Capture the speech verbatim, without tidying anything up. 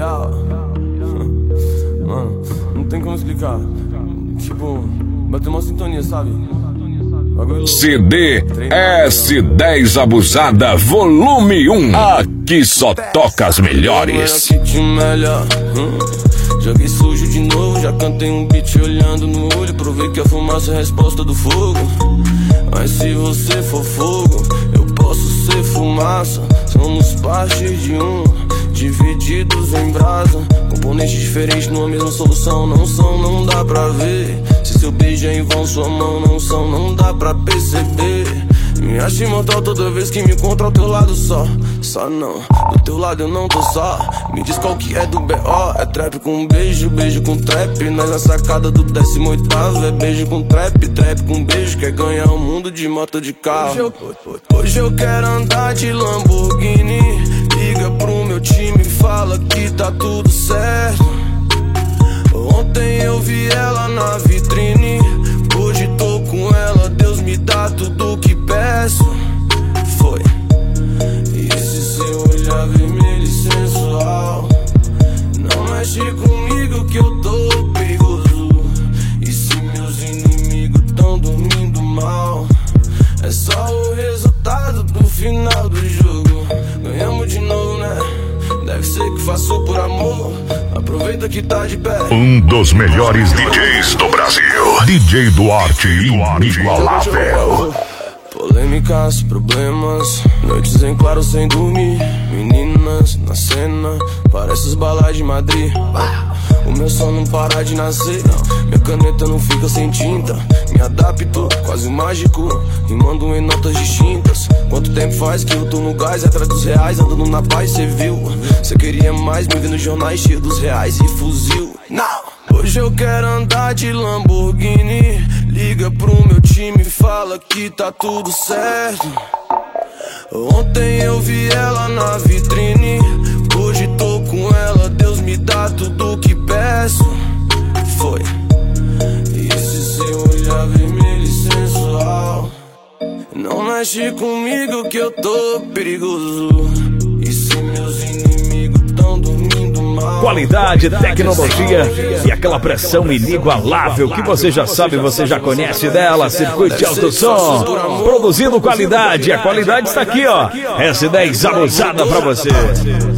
real. Mano, não tem como explicar. Tipo, bateu uma sintonia, sabe? C D S dez Abusada Volume um. Aqui só toca as melhores. Joguei sujo de novo, já cantei um beat olhando no olho. Provei que a fumaça é a resposta do fogo. Mas se você for fogo, eu posso ser fumaça. Somos parte de um, divididos em brasa. Componentes diferentes numa mesma solução. Não são, não dá pra ver. Se seu beijo é em vão, sua mão não são, não dá pra perceber. Me acho imortal toda vez que me encontro ao teu lado só. Só não, do teu lado eu não tô só. Me diz qual que é do B O. É trap com beijo, beijo com trap. Nós na sacada do décimo oitavo. É beijo com trap, trap com beijo. Quer ganhar o mundo de moto de carro. Hoje eu, hoje eu quero andar de Lamborghini. Liga pro meu time e fala que tá tudo certo. Ontem eu vi ela na vitrine, hoje tô com ela. Deus me dá tudo que peço. Foi. E esse seu olhar vermelho e sensual não mexe comigo que eu tô perigoso. E se meus inimigos tão dormindo mal, é só o resultado do final do jogo. Ganhamos de novo, né? Deve ser que faço por amor. Aproveita que tá de pé. Um dos melhores D Js do Brasil, D J Duarte, inigualável. Polêmicas, problemas, noites em claro sem dormir. Meninas na cena, parece os balais de Madrid. O meu som não para de nascer, minha caneta não fica sem tinta. Me adapto, quase mágico, rimando em notas distintas. Quanto tempo faz que eu tô no gás, atrás dos reais, andando na paz, cê viu? Cê queria mais, me vê nos jornais cheio dos reais e fuzil. Não! Hoje eu quero andar de Lamborghini. Liga pro meu time e fala que tá tudo certo. Ontem eu vi ela na vitrine, hoje tô com ela. Deus me dá tudo que peço. Foi. E esse seu olhar vermelho e sensual não mexe comigo que eu tô perigoso. E se meus inimigos tão dormindo mal, qualidade, tecnologia e aquela pressão inigualável que você já sabe, você já conhece dela. Circuito Alto Som, produzindo qualidade. A qualidade está aqui, ó. S dez Abusada pra você.